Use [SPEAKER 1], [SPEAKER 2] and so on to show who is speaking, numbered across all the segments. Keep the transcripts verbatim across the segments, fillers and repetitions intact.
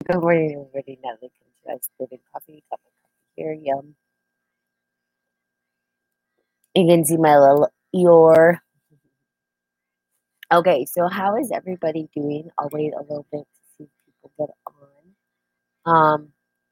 [SPEAKER 1] Good morning, everybody. Natalie comes to us living coffee, cup of coffee here. Yum. You can see my little ear. Okay, so how is everybody doing? I'll wait a little bit to see if people get on. Um,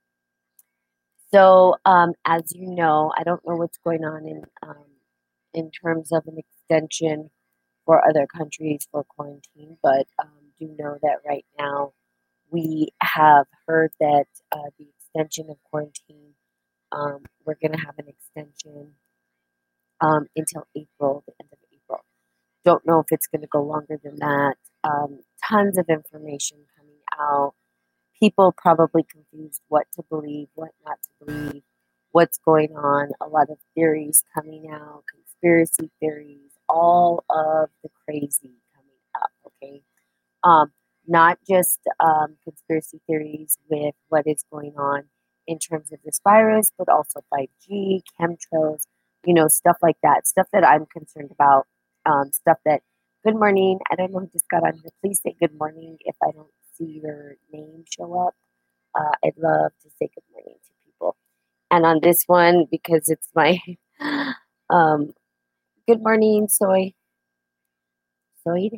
[SPEAKER 1] so um, as you know, I don't know what's going on in um, in terms of an extension for other countries for quarantine, but um, do know that right now we have heard that uh, the extension of quarantine, um, we're going to have an extension um, until April, the end of April. Don't know if it's going to go longer than that. Um, tons of information coming out. People probably confused what to believe, what not to believe, what's going on. A lot of theories coming out, conspiracy theories, all of the crazy coming up. Okay, um, not just um, conspiracy theories with what is going on in terms of this virus, but also five G, chemtrails, you know, stuff like that. Stuff that I'm concerned about. Um, stuff that, good morning. I don't know who just got on here. Please say good morning if I don't see your name show up. Uh, I'd love to say good morning to people. And on this one, because it's my um, good morning, soy, soy.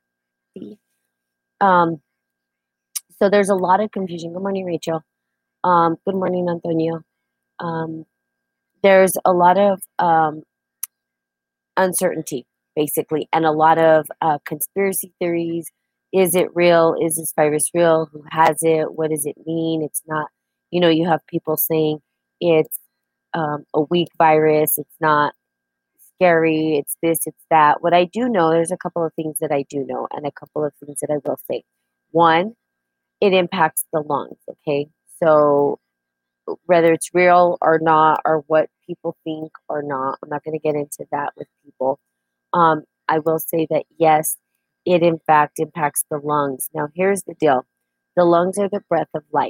[SPEAKER 1] Um, so there's a lot of confusion. Good morning, Rachel. Um, good morning, Antonio. Um, there's a lot of um, uncertainty, basically, and a lot of uh, conspiracy theories. Is it real? Is this virus real? Who has it? What does it mean? It's not, you know, you have people saying it's um, a weak virus, it's not scary, it's this, it's that. What I do know, there's a couple of things that I do know, and a couple of things that I will say. One, it impacts the lungs, okay? So whether it's real or not, or what people think or not. I'm not going to get into that with people. Um, I will say that yes, it in fact impacts the lungs. Now, here's the deal: the lungs are the breath of life.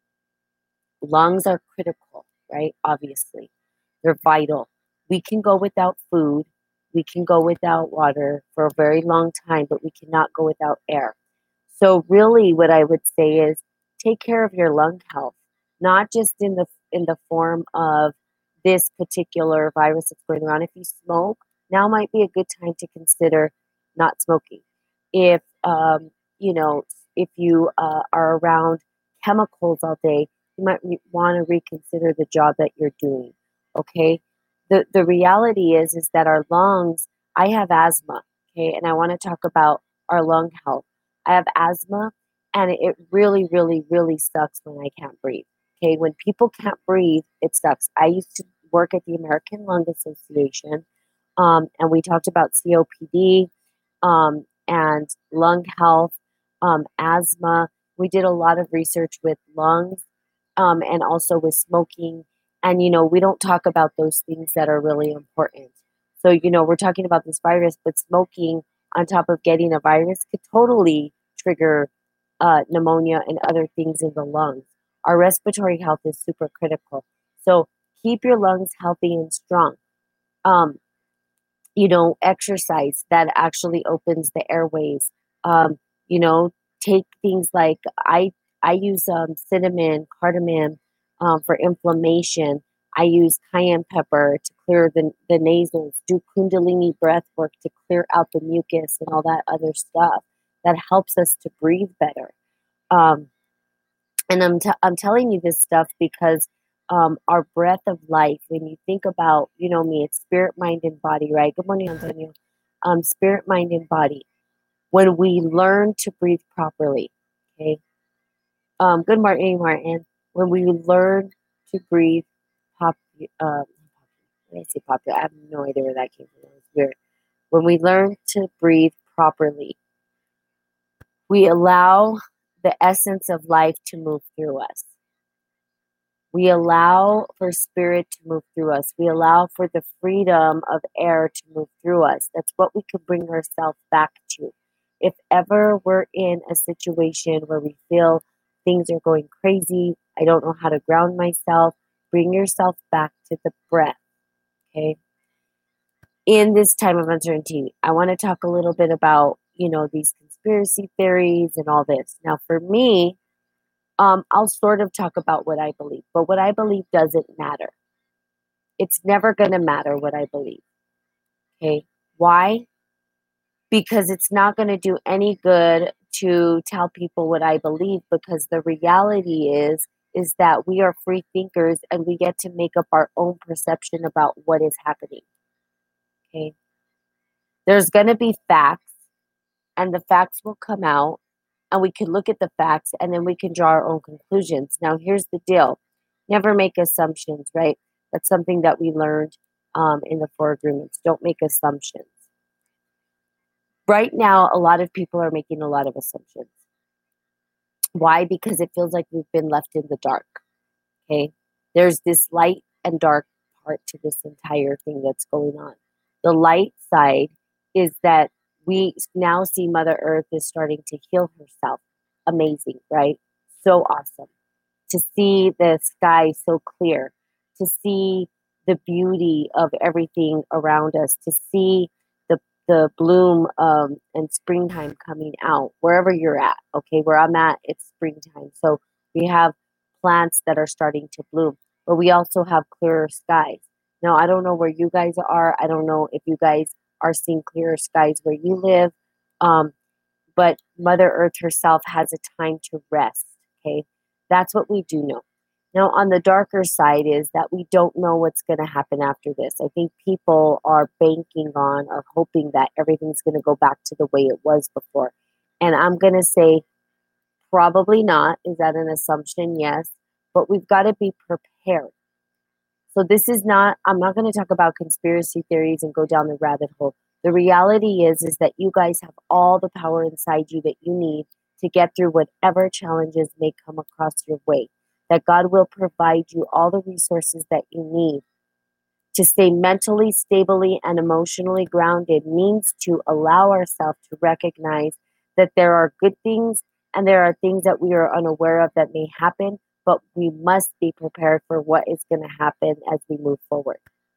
[SPEAKER 1] Lungs are critical, right? Obviously, they're vital. We can go without food, we can go without water for a very long time, but we cannot go without air. So really what I would say is take care of your lung health, not just in the in the form of this particular virus that's going around. If you smoke, now might be a good time to consider not smoking. If um, you know, if you uh, are around chemicals all day, you might re- want to reconsider the job that you're doing. Okay, the the reality is is that our lungs. I have asthma. Okay, and I want to talk about our lung health. I have asthma, and it really, really, really sucks when I can't breathe. Okay, when people can't breathe, it sucks. I used to work at the American Lung Association, um, and we talked about C O P D um, and lung health, um, asthma. We did a lot of research with lungs um, and also with smoking. And, you know, we don't talk about those things that are really important. So, you know, we're talking about this virus, but smoking on top of getting a virus could totally trigger uh, pneumonia and other things in the lungs. Our respiratory health is super critical. So keep your lungs healthy and strong. Um, you know, exercise that actually opens the airways. Um, you know, take things like I I use um, cinnamon, cardamom um, for inflammation. I use cayenne pepper to clear the, the nasals. Do Kundalini breath work to clear out the mucus and all that other stuff that helps us to breathe better. Um, and I'm, t- I'm telling you this stuff because um, our breath of life, when you think about, you know me, it's spirit, mind, and body, right? Good morning, Antonio. Um, spirit, mind, and body. When we learn to breathe properly, okay? Um, good morning, Martin. When we learn to breathe pop, um, when I say popular, I have no idea where that came from. It was weird. When we learn to breathe properly, we allow the essence of life to move through us. We allow for spirit to move through us. We allow for the freedom of air to move through us. That's what we can bring ourselves back to. If ever we're in a situation where we feel things are going crazy, I don't know how to ground myself, bring yourself back to the breath, okay? In this time of uncertainty, I want to talk a little bit about, you know, these conspiracy theories and all this. Now, for me, Um, I'll sort of talk about what I believe, but what I believe doesn't matter. It's never going to matter what I believe. Okay. Why? Because it's not going to do any good to tell people what I believe, because the reality is is that we are free thinkers and we get to make up our own perception about what is happening. Okay. There's going to be facts, and the facts will come out, and we can look at the facts and then we can draw our own conclusions. Now, here's the deal: never make assumptions, right? That's something that we learned um, in the Four Agreements. Don't make assumptions. Right now, a lot of people are making a lot of assumptions. Why? Because it feels like we've been left in the dark. Okay. There's this light and dark part to this entire thing that's going on. The light side is that we now see Mother Earth is starting to heal herself. Amazing, right? So awesome. To see the sky so clear, to see the beauty of everything around us, to see the the bloom um, and springtime coming out wherever you're at. Okay, where I'm at, it's springtime. So we have plants that are starting to bloom, but we also have clearer skies. Now, I don't know where you guys are. I don't know if you guys are seeing clearer skies where you live. Um, but Mother Earth herself has a time to rest. Okay, that's what we do know. Now, on the darker side is that we don't know what's going to happen after this. I think people are banking on or hoping that everything's going to go back to the way it was before. And I'm going to say probably not. Is that an assumption? Yes. But we've got to be prepared. So this is not, I'm not going to talk about conspiracy theories and go down the rabbit hole. The reality is, is that you guys have all the power inside you that you need to get through whatever challenges may come across your way. That God will provide you all the resources that you need to stay mentally, stably, and emotionally grounded. Means to allow ourselves to recognize that there are good things and there are things that we are unaware of that may happen, but we must be prepared for what is going to happen as we move forward.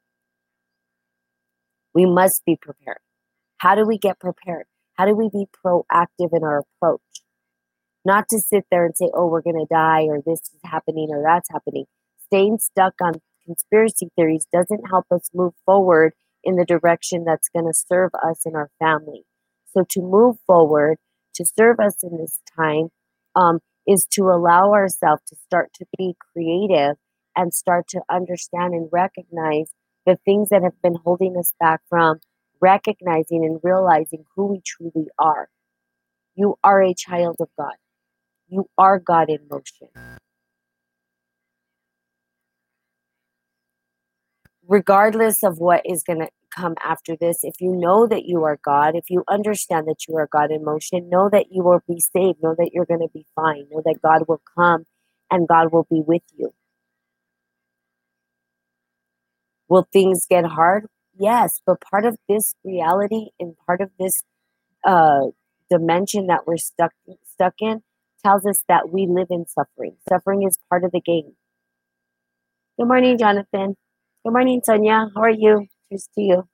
[SPEAKER 1] We must be prepared. How do we get prepared? How do we be proactive in our approach? Not to sit there and say, oh, we're going to die, or this is happening, or that's happening. Staying stuck on conspiracy theories doesn't help us move forward in the direction that's going to serve us and our family. So to move forward, to serve us in this time, um, is to allow ourselves to start to be creative and start to understand and recognize the things that have been holding us back from recognizing and realizing who we truly are. You are a child of God. You are God in motion. Regardless of what is going to come after this, if you know that you are God, if you understand that you are God in motion, know that you will be saved. Know that you're going to be fine. Know that God will come and God will be with you. Will things get hard? Yes, but part of this reality and part of this uh, dimension that we're stuck stuck in tells us that we live in suffering. Suffering is part of the game. Good morning, Jonathan. Good morning, Sonia. How are you? Cheers to you.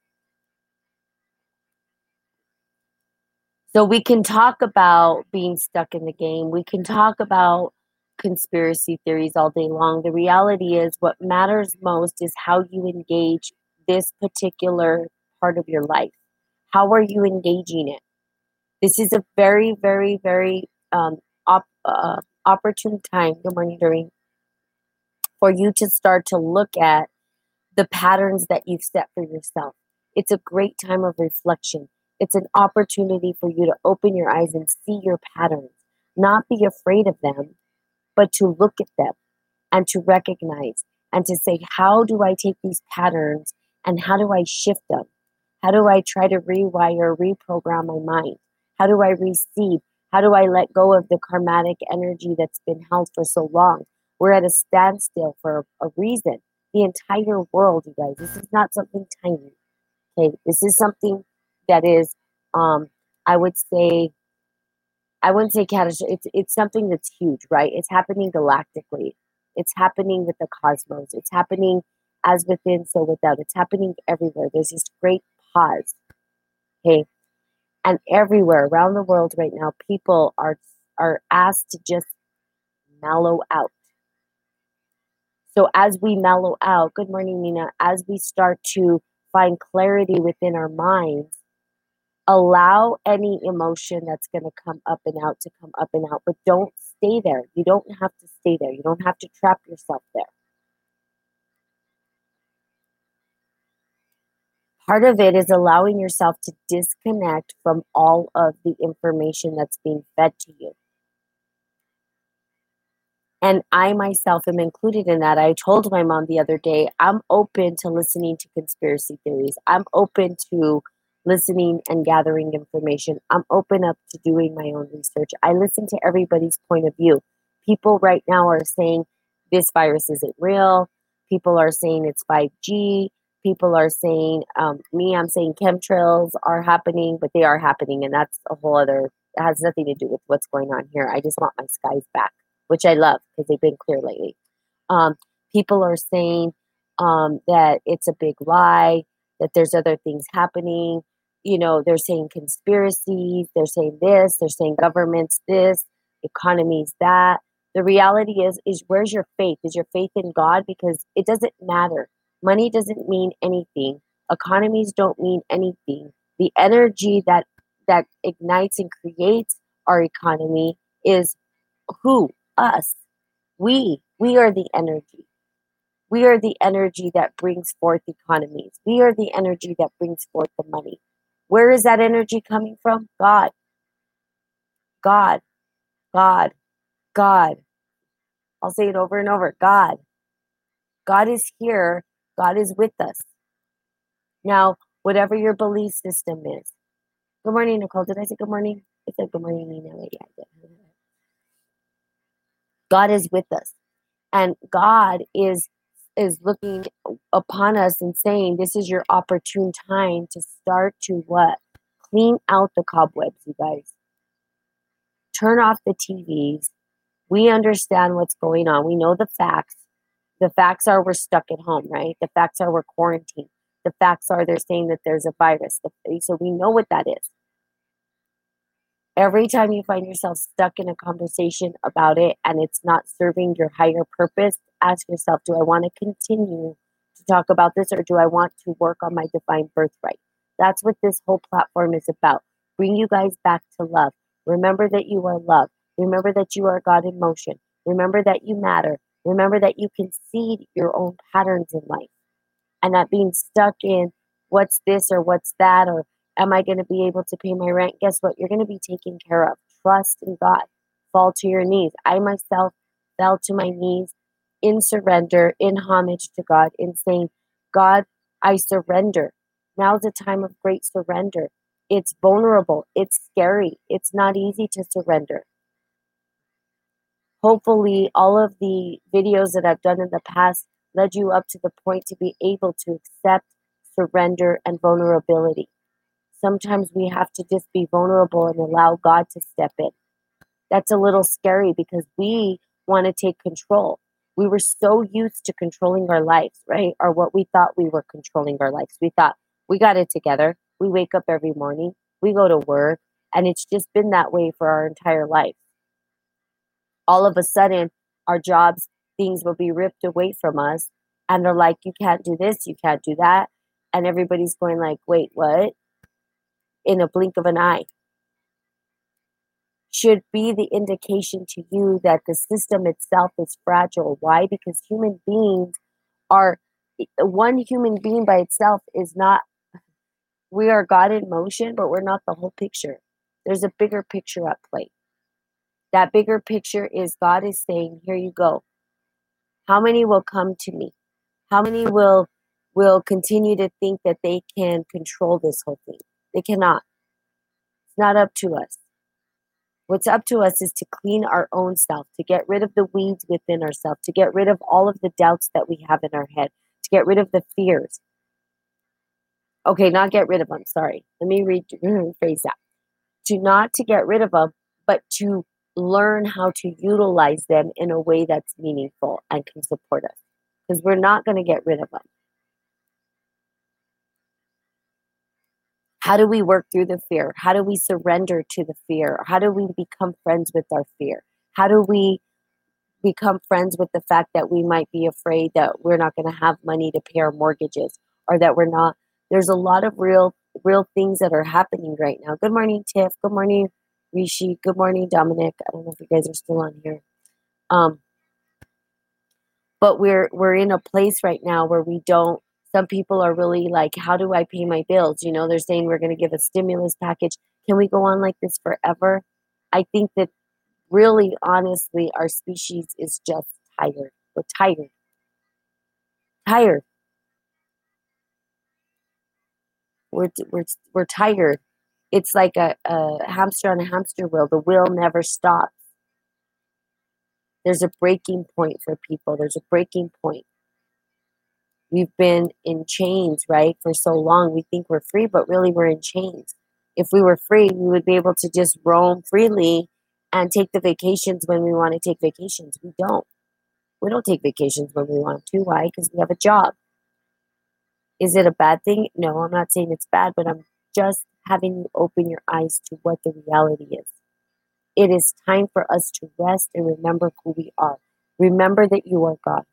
[SPEAKER 1] So we can talk about being stuck in the game. We can talk about conspiracy theories all day long. The reality is what matters most is how you engage this particular part of your life. How are you engaging it? This is a very, very, very um, op- uh, opportune time. Good morning, Doreen. For you to start to look at the patterns that you've set for yourself. It's a great time of reflection. It's an opportunity for you to open your eyes and see your patterns, not be afraid of them, but to look at them and to recognize and to say, how do I take these patterns and how do I shift them? How do I try to rewire, reprogram my mind? How do I receive? How do I let go of the karmatic energy that's been held for so long? We're at a standstill for a reason. The entire world, you guys, this is not something tiny. Okay, this is something that is, um, I would say, I wouldn't say catastrophic. It's it's something that's huge, right? It's happening galactically. It's happening with the cosmos. It's happening as within, so without. It's happening everywhere. There's this great pause. Okay, and everywhere around the world right now, people are are asked to just mellow out. So as we mellow out, good morning, Nina, as we start to find clarity within our minds, allow any emotion that's going to come up and out to come up and out, but don't stay there. You don't have to stay there. You don't have to trap yourself there. Part of it is allowing yourself to disconnect from all of the information that's being fed to you. And I myself am included in that. I told my mom the other day, I'm open to listening to conspiracy theories. I'm open to listening and gathering information. I'm open up to doing my own research. I listen to everybody's point of view. People right now are saying this virus isn't real. People are saying it's five G. People are saying, um, me, I'm saying chemtrails are happening, but they are happening. And that's a whole other, it has nothing to do with what's going on here. I just want my skies back, which I love because they've been clear lately. Um, people are saying um, that it's a big lie, that there's other things happening. You know, they're saying conspiracies, they're saying this, they're saying government's this, economy's that. The reality is, is where's your faith? Is your faith in God? Because it doesn't matter. Money doesn't mean anything. Economies don't mean anything. The energy that that ignites and creates our economy is who? Us. We. We are the energy. We are the energy that brings forth economies. We are the energy that brings forth the money. Where is that energy coming from? God. God. God. God. I'll say it over and over. God. God is here. God is with us. Now, whatever your belief system is. Good morning, Nicole. Did I say good morning? I said good morning, Nina. Yeah, I did. God is with us. And God is is looking upon us and saying, this is your opportune time to start to what? Clean out the cobwebs, you guys. Turn off the T Vs. We understand what's going on. We know the facts. The facts are we're stuck at home, right? The facts are we're quarantined. The facts are they're saying that there's a virus. So we know what that is. Every time you find yourself stuck in a conversation about it and it's not serving your higher purpose, ask yourself, do I want to continue to talk about this or do I want to work on my divine birthright? That's what this whole platform is about. Bring you guys back to love. Remember that you are love. Remember that you are God in motion. Remember that you matter. Remember that you can see your own patterns in life. And not being stuck in what's this or what's that or am I going to be able to pay my rent? Guess what? You're going to be taken care of. Trust in God. Fall to your knees. I myself fell to my knees in surrender, in homage to God, in saying, God, I surrender. Now's a time of great surrender. It's vulnerable. It's scary. It's not easy to surrender. Hopefully, all of the videos that I've done in the past led you up to the point to be able to accept surrender and vulnerability. Sometimes we have to just be vulnerable and allow God to step in. That's a little scary because we want to take control. We were so used to controlling our lives, right? Or what we thought we were controlling our lives. We thought we got it together. We wake up every morning, we go to work, and it's just been that way for our entire life. All of a sudden, our jobs, things will be ripped away from us. And they're like, you can't do this, you can't do that. And everybody's going like, wait, what? In a blink of an eye. Should be the indication to you that the system itself is fragile. Why? Because human beings are, one human being by itself is not, we are God in motion, but we're not the whole picture. There's a bigger picture at play. That bigger picture is God is saying, here you go. How many will come to me? How many will will continue to think that they can control this whole thing? They cannot. It's not up to us. What's up to us is to clean our own self, to get rid of the weeds within ourselves, to get rid of all of the doubts that we have in our head, to get rid of the fears. Okay, not get rid of them, sorry. Let me re- rephrase that. To not to get rid of them, but to learn how to utilize them in a way that's meaningful and can support us. Because we're not going to get rid of them. How do we work through the fear? How do we surrender to the fear? How do we become friends with our fear? How do we become friends with the fact that we might be afraid that we're not going to have money to pay our mortgages, or that we're not. There's a lot of real, real things that are happening right now. Good morning, Tiff. Good morning, Rishi. Good morning, Dominic. I don't know if you guys are still on here. Um, but we're we're in a place right now where we don't. Some people are really like, how do I pay my bills? You know, they're saying we're going to give a stimulus package. Can we go on like this forever? I think that really, honestly, our species is just tired. We're tired. Tired. We're we're we're tired. It's like a, a hamster on a hamster wheel. The wheel never stops. There's a breaking point for people. There's a breaking point. We've been in chains, right, for so long. We think we're free, but really we're in chains. If we were free, we would be able to just roam freely and take the vacations when we want to take vacations. We don't. We don't take vacations when we want to. Why? Because we have a job. Is it a bad thing? No, I'm not saying it's bad, but I'm just having you open your eyes to what the reality is. It is time for us to rest and remember who we are. Remember that you are God.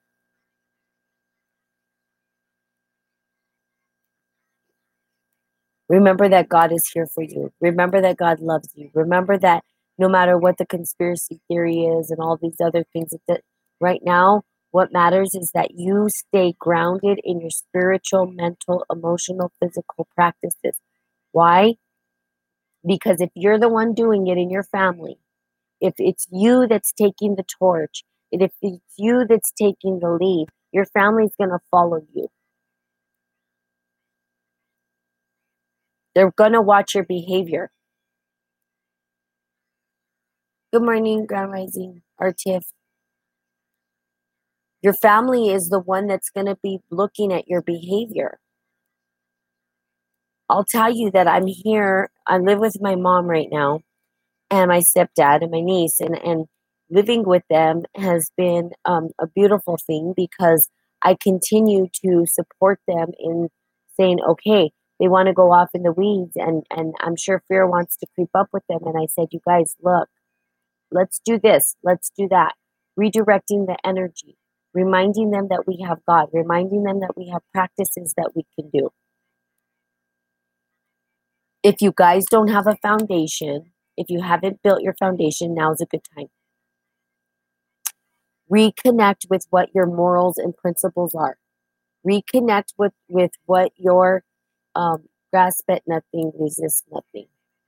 [SPEAKER 1] Remember that God is here for you. Remember that God loves you. Remember that no matter what the conspiracy theory is and all these other things, that right now, what matters is that you stay grounded in your spiritual, mental, emotional, physical practices. Why? Because if you're the one doing it in your family, if it's you that's taking the torch, and if it's you that's taking the lead, your family's going to follow you. They're going to watch your behavior. Good morning, Grand Rising, or Tiff. Your family is the one that's going to be looking at your behavior. I'll tell you that I'm here. I live with my mom right now, and my stepdad and my niece, and, and living with them has been um, a beautiful thing because I continue to support them in saying, okay, they want to go off in the weeds, and, and I'm sure fear wants to creep up with them. And I said, you guys, look, let's do this, let's do that. Redirecting the energy, reminding them that we have God, reminding them that we have practices that we can do. If you guys don't have a foundation, if you haven't built your foundation, now's a good time. Reconnect with what your morals and principles are. Reconnect with, with what your um, grasp at nothing, resist nothing.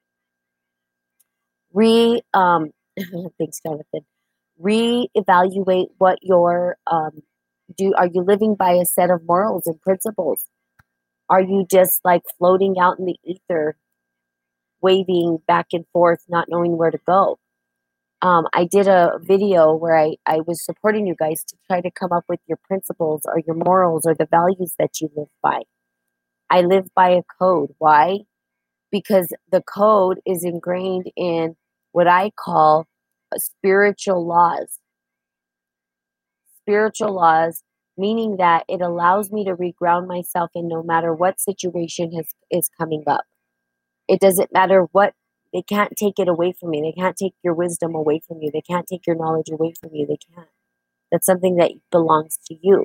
[SPEAKER 1] Re um, thanks, Jonathan. Reevaluate what your um, do. Are you living by a set of morals and principles? Are you just like floating out in the ether, waving back and forth, not knowing where to go? Um, I did a video where I, I was supporting you guys to try to come up with your principles or your morals or the values that you live by. I live by a code. Why? Because the code is ingrained in what I call spiritual laws. Spiritual laws, meaning that it allows me to reground myself in no matter what situation has, is coming up. It doesn't matter what. They can't take it away from me. They can't take your wisdom away from you. They can't take your knowledge away from you. They can't. That's something that belongs to you.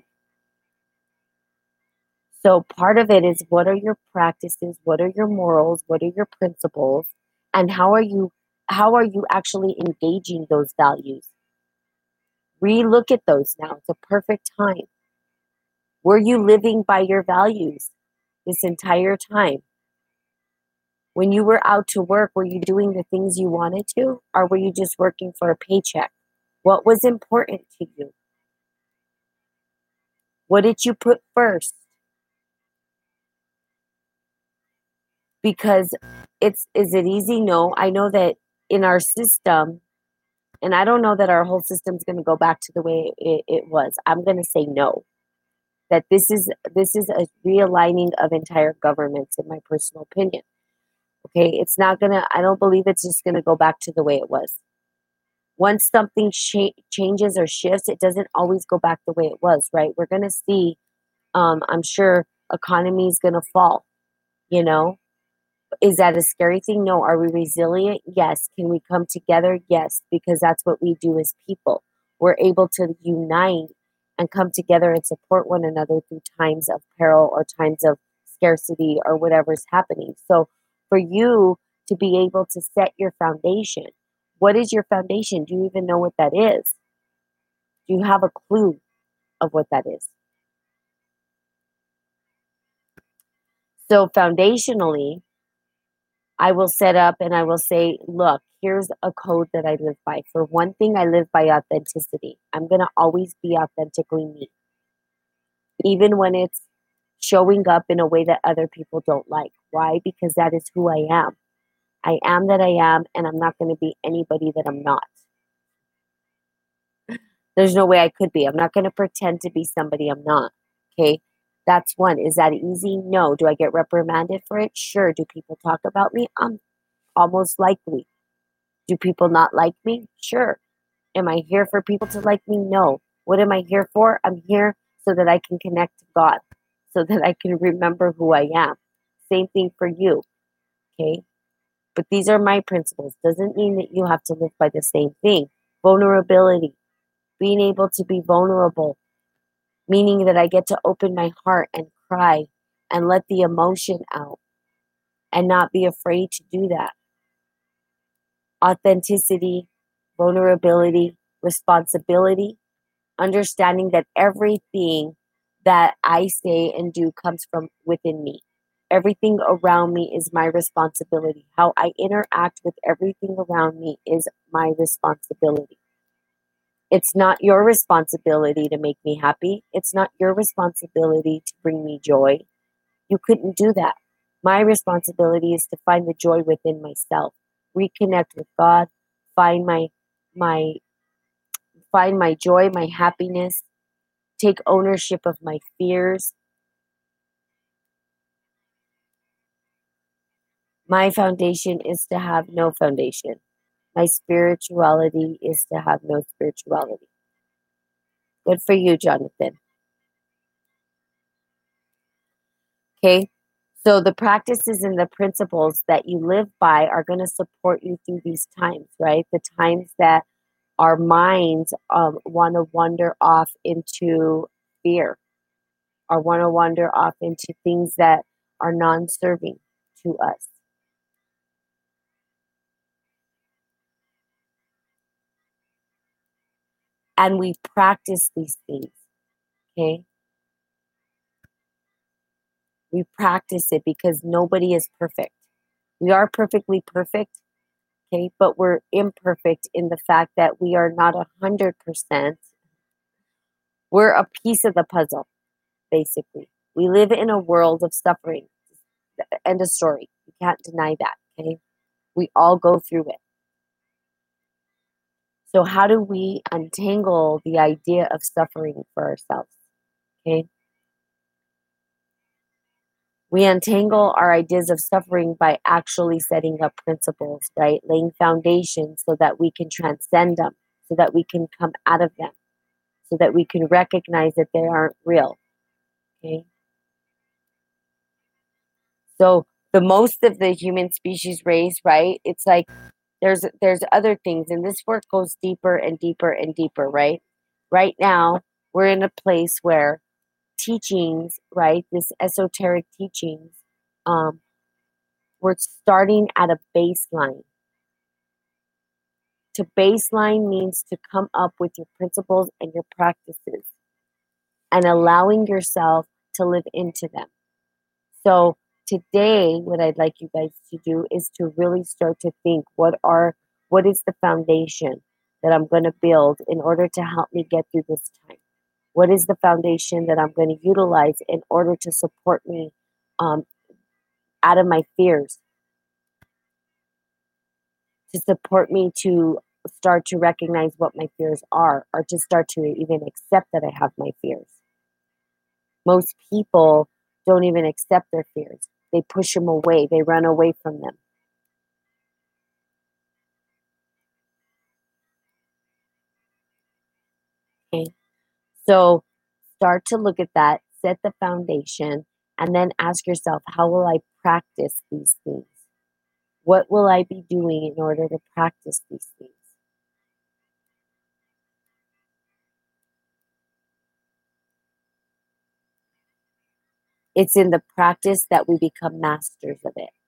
[SPEAKER 1] So part of it is, what are your practices? What are your morals? What are your principles? And how are you how are you actually engaging those values? Relook at those now. It's a perfect time. Were you living by your values this entire time? When you were out to work, were you doing the things you wanted to, or were you just working for a paycheck? What was important to you? What did you put first? Because it's, is it easy? No. I know that in our system, and I don't know that our whole system's going to go back to the way it, it was. I'm going to say no. That this is this is a realigning of entire governments, in my personal opinion. Okay, it's not gonna. I don't believe it's just gonna go back to the way it was. Once something sh- changes or shifts, it doesn't always go back the way it was. Right? We're gonna see. Um, I'm sure economy is gonna fall. You know, is that a scary thing? No. Are we resilient? Yes. Can we come together? Yes, because that's what we do as people. We're able to unite and come together and support one another through times of peril or times of scarcity or whatever's happening. So for you to be able to set your foundation, what is your foundation? Do you even know what that is? Do you have a clue of what that is? So foundationally, I will set up and I will say, look, here's a code that I live by. For one thing, I live by authenticity. I'm going to always be authentically me, even when it's showing up in a way that other people don't like. Why? Because that is who I am. I am that I am, and I'm not going to be anybody that I'm not. There's no way I could be. I'm not going to pretend to be somebody I'm not. Okay? That's one. Is that easy? No. Do I get reprimanded for it? Sure. Do people talk about me? Um, almost likely. Do people not like me? Sure. Am I here for people to like me? No. What am I here for? I'm here so that I can connect to God, so that I can remember who I am. Same thing for you. Okay? But these are my principles. Doesn't mean that you have to live by the same thing. Vulnerability. Being able to be vulnerable, meaning that I get to open my heart and cry and let the emotion out and not be afraid to do that. Authenticity, vulnerability, responsibility, understanding that everything that I say and do comes from within me. Everything around me is my responsibility. How I interact with everything around me is my responsibility. It's not your responsibility to make me happy. It's not your responsibility to bring me joy. You couldn't do that. My responsibility is to find the joy within myself, reconnect with God, find my my find my joy, my happiness, take ownership of my fears. My foundation is to have no foundation. My spirituality is to have no spirituality. Good for you, Jonathan. Okay? So the practices and the principles that you live by are going to support you through these times, right? The times that our minds um, want to wander off into fear or want to wander off into things that are non-serving to us. And we practice these things, okay? We practice it because nobody is perfect. We are perfectly perfect, okay? But we're imperfect in the fact that we are not a hundred percent. We're a piece of the puzzle, basically. We live in a world of suffering. End of story. You can't deny that, okay? We all go through it. So how do we untangle the idea of suffering for ourselves? Okay? We untangle our ideas of suffering by actually setting up principles, right? Laying foundations so that we can transcend them, so that we can come out of them, so that we can recognize that they aren't real. Okay? So the most of the human species race, right? It's like there's there's other things, and this work goes deeper and deeper and deeper, right? Right now, we're in a place where teachings, right? This esoteric teachings, um, we're starting at a baseline. To baseline means to come up with your principles and your practices and allowing yourself to live into them. So today, what I'd like you guys to do is to really start to think what are what is the foundation that I'm going to build in order to help me get through this time? What is the foundation that I'm going to utilize in order to support me um, out of my fears, to support me to start to recognize what my fears are, or to start to even accept that I have my fears? Most people don't even accept their fears. They push them away. They run away from them. Okay. So start to look at that, set the foundation, and then ask yourself, how will I practice these things? What will I be doing in order to practice these things? It's in the practice that we become masters of it.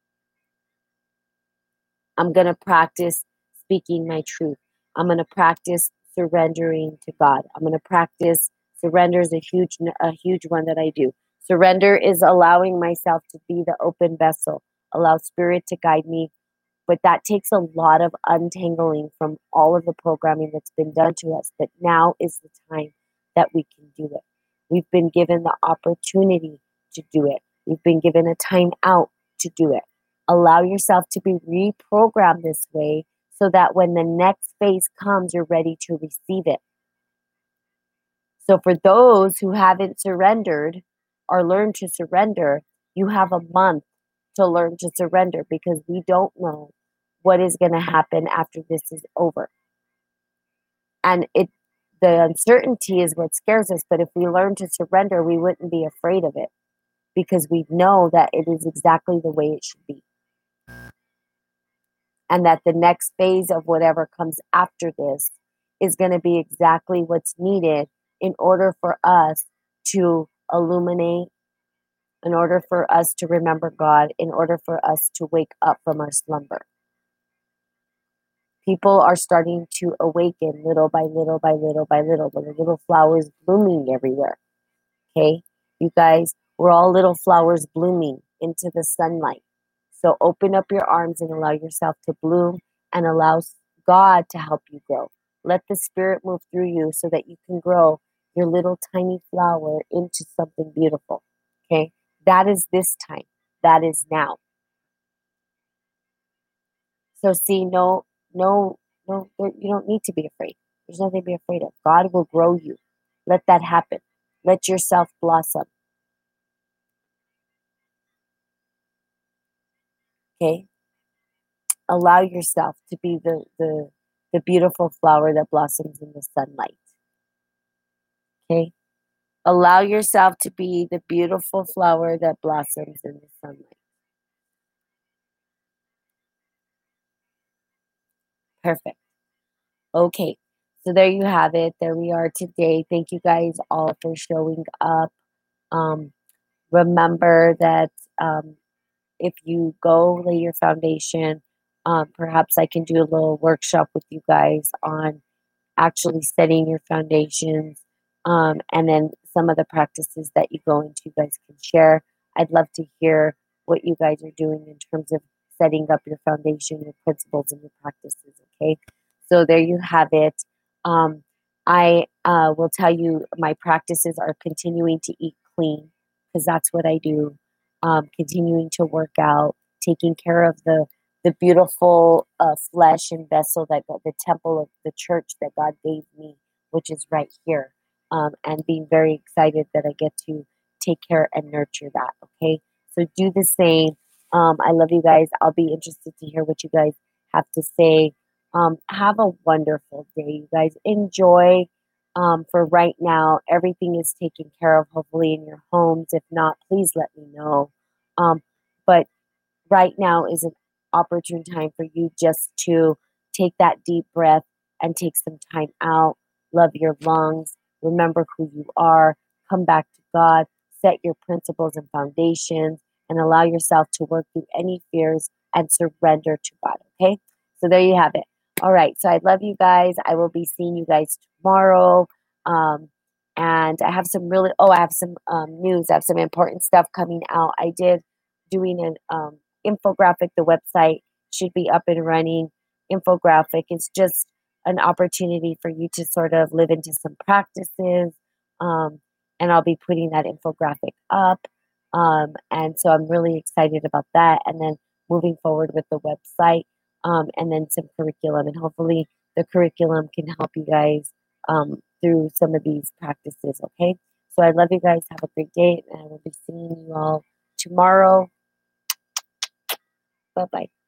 [SPEAKER 1] I'm going to practice speaking my truth. I'm going to practice surrendering to God. I'm going to practice surrender is a huge a huge one that I do. Surrender is allowing myself to be the open vessel, allow spirit to guide me, but that takes a lot of untangling from all of the programming that's been done to us. But now is the time that we can do it. We've been given the opportunity to do it. We've been given a time out to do it. Allow yourself to be reprogrammed this way so that when the next phase comes, you're ready to receive it. So for those who haven't surrendered or learned to surrender, you have a month to learn to surrender because we don't know what is going to happen after this is over. And it the uncertainty is what scares us, but if we learn to surrender, we wouldn't be afraid of it because we know that it is exactly the way it should be. And that the next phase of whatever comes after this is going to be exactly what's needed in order for us to illuminate, in order for us to remember God, in order for us to wake up from our slumber. People are starting to awaken little by little by little by little. The little flowers blooming everywhere. Okay? You guys, we're all little flowers blooming into the sunlight. So open up your arms and allow yourself to bloom and allow God to help you grow. Let the Spirit move through you so that you can grow your little tiny flower into something beautiful. Okay? That is this time. That is now. So see, no, no, no, you don't need to be afraid. There's nothing to be afraid of. God will grow you. Let that happen. Let yourself blossom. Okay? Allow yourself to be the, the, the beautiful flower that blossoms in the sunlight. Okay? Allow yourself to be the beautiful flower that blossoms in the sunlight. Perfect. Okay. So there you have it. There we are today. Thank you guys all for showing up. Um, remember that um, if you go lay your foundation, um, perhaps I can do a little workshop with you guys on actually setting your foundations, um, and then some of the practices that you go into, you guys can share. I'd love to hear what you guys are doing in terms of setting up your foundation, your principles, and your practices. Okay, so there you have it. Um, I uh, will tell you my practices are continuing to eat clean because that's what I do. Um, continuing to work out, taking care of the the beautiful uh, flesh and vessel that God, the temple of the church that God gave me, which is right here, um, and being very excited that I get to take care and nurture that. Okay, so do the same. Um, I love you guys. I'll be interested to hear what you guys have to say. Um, have a wonderful day, you guys. Enjoy. Um, for right now, everything is taken care of, hopefully, in your homes. If not, please let me know. Um, but right now is an opportune time for you just to take that deep breath and take some time out. Love your lungs. Remember who you are. Come back to God. Set your principles and foundations and allow yourself to work through any fears and surrender to God. Okay? So there you have it. All right. So I love you guys. I will be seeing you guys tomorrow. Um, and I have some really, oh, I have some um, news. I have some important stuff coming out. I did doing an um, infographic. The website should be up and running. Infographic is just an opportunity for you to sort of live into some practices. Um, and I'll be putting that infographic up. Um, and so I'm really excited about that. And then moving forward with the website, um, and then some curriculum. And hopefully the curriculum can help you guys um, through some of these practices. Okay. So I love you guys. Have a great day. And I will be seeing you all tomorrow. Bye bye.